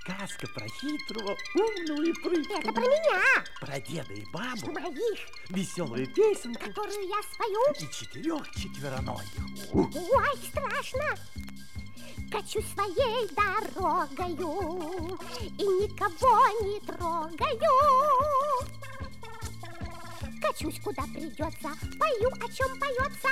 Сказка про хитрого, умного и прыткого. Это про меня. Про деда и бабу. Моих. Веселую песенку. Которую я спою. И 4 четвероногих. Ой, страшно. Качу своей дорогою и никого не трогаю. Качусь, куда придется, пою, о чем поется.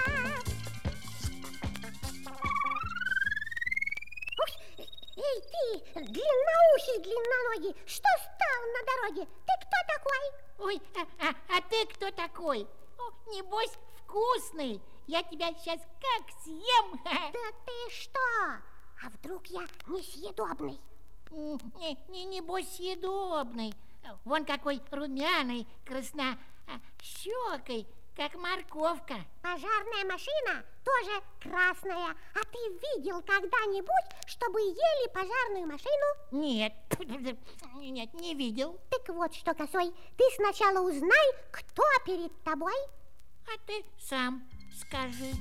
Ой, эй, ты, длинноухий, длинноногий, что стал на дороге? Ты кто такой? Ой, а ты кто такой? О, небось, вкусный. Я тебя сейчас как съем. Да ты что? А вдруг я несъедобный? Небось, съедобный. Вон какой румяный, краснощекой, как морковка. Пожарная машина тоже красная. А ты видел когда-нибудь, чтобы ели пожарную машину? Нет, нет, не видел. Так вот что, Косой, ты сначала узнай, кто перед тобой. А ты сам скажи.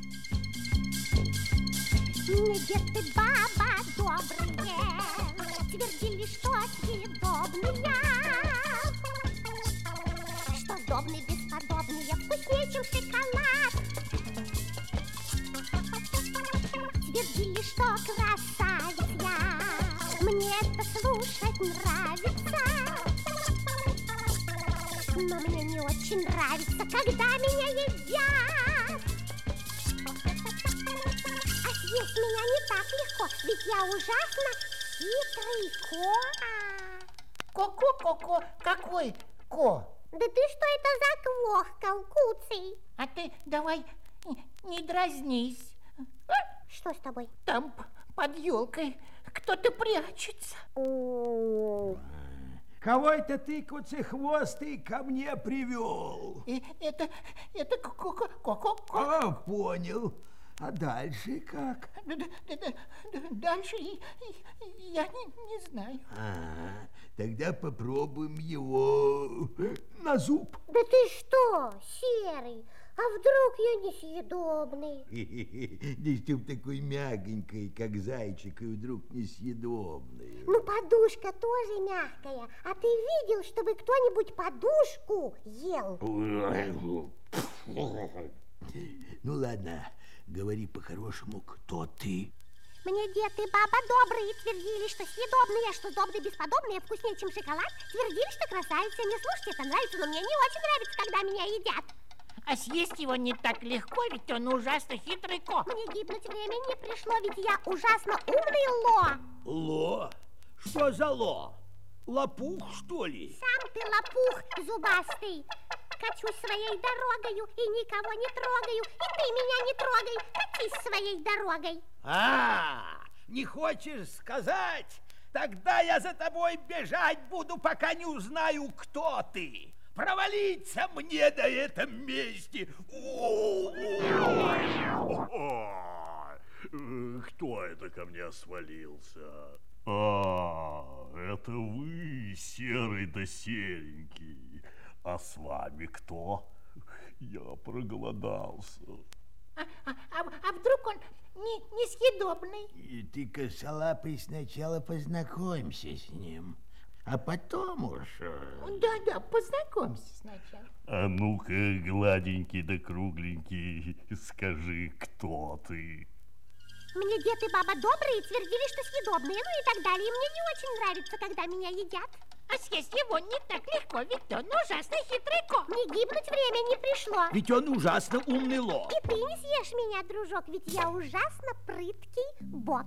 Мне дед и баба добрые твердили, что съедобные, что сдобные, бесподобные, вкуснее, чем шоколад. Твердили, что красавец я, мне это слушать нравится. Но мне не очень нравится, когда меня едят. А съесть меня не так легко, ведь я ужасно хитрый ко. Ко-ко-ко-ко, какой ко? Да ты что это за квохкал, куцый? А ты давай не дразнись. Что с тобой? Там под елкой кто-то прячется. Кого это ты, куцехвостый, ко мне привел? Это ко-ко-ко. А, понял. А дальше как? Дальше я не знаю. Тогда попробуем его на зуб. Да ты что, серый? А вдруг я несъедобный? Да чтоб такой мягенькой, как зайчик, и вдруг несъедобный. Ну, подушка тоже мягкая. А ты видел, чтобы кто-нибудь подушку ел? Ну, ладно, говори по-хорошему, кто ты? Мне дед и баба добрые твердили, что съедобные, что сдобные, бесподобные, вкуснее, чем шоколад. Твердили, что красавица. Мне слушать это нравится, но мне не очень нравится, когда меня едят. А съесть его не так легко, ведь он ужасно хитрый ко. Мне гибнуть времени не пришло, ведь я ужасно умный ло. Ло? Что за ло? Лопух, что ли? Сам ты лопух зубастый. Качусь своей дорогою и никого не трогаю. И ты меня не трогай, катись своей дорогой. Не хочешь сказать? Тогда я за тобой бежать буду, пока не узнаю, кто ты. Провалиться мне на этом месте. Кто это ко мне свалился? Это вы, серый да серенький. А с вами кто? Я проголодался. А вдруг он несъедобный? И ты, косолапый, сначала познакомься с ним, а потом уж... Да, познакомься сначала. А ну-ка, гладенький да кругленький, скажи, кто ты? Мне дед и баба добрые твердили, что съедобные, ну и так далее. Мне не очень нравится, когда меня едят. А съесть его не так легко, ведь он ужасно хитрый ко. Мне гибнуть время не пришло. Ведь он ужасно умный ло. И ты не съешь меня, дружок, ведь я ужасно прыткий бок.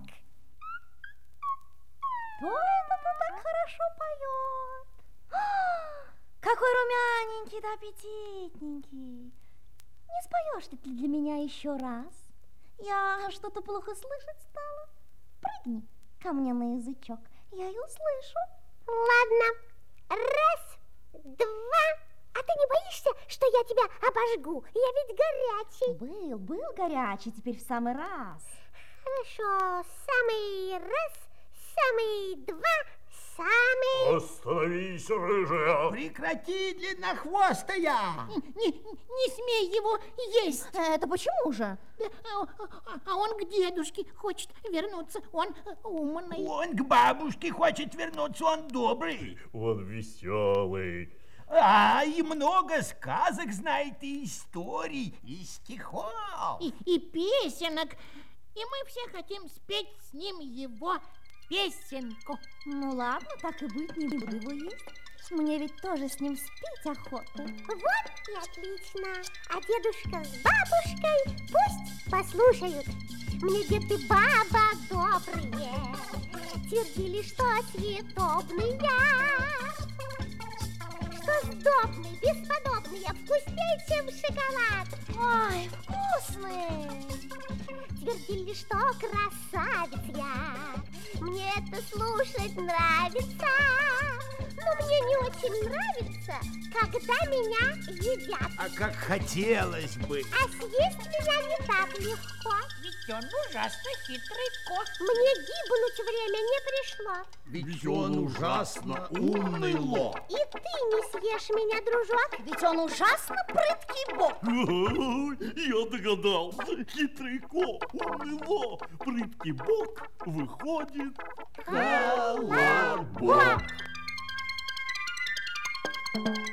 Кто-то так хорошо поет. Какой румяненький да аппетитненький. Не споешь ли ты для меня еще раз? Я что-то плохо слышать стала. Прыгни ко мне на язычок, я и услышу. Ладно, раз, два. А ты не боишься, что я тебя обожгу? Я ведь горячий. Был горячий, теперь в самый раз. Хорошо, самый раз, самый два, самый. Остановись, рыжая. Прекрати, длиннохвостая. Не смей его есть. Это почему же? А он к дедушке хочет вернуться. Он умный. Он к бабушке хочет вернуться, он добрый. Он веселый. И много сказок знает, и историй, и стихов. И песенок. И мы все хотим спеть с ним его песенку. Ну ладно, так и быть, не буду его есть. Мне ведь тоже с ним спеть охота. Вот и отлично. А дедушка с бабушкой пусть послушают. Мне дед и баба добрые твердили, что съедобные, что сдобный, бесподобный, вкуснее, чем шоколад. Ой, вкусный! Твердили, что красавец я. Мне это слушать нравится. Но мне не очень нравится, когда меня едят. А как хотелось бы. А съесть меня не так легко. Ведь он ужасно хитрый кот. Мне гибнуть время не пришло. Ведь он ужасно умный ло. И ты не съешь меня, дружок. Ведь он ужасно прыткий бог. Я догадался. Хитрый кот, умный ло, прыткий бог, выходит колобок.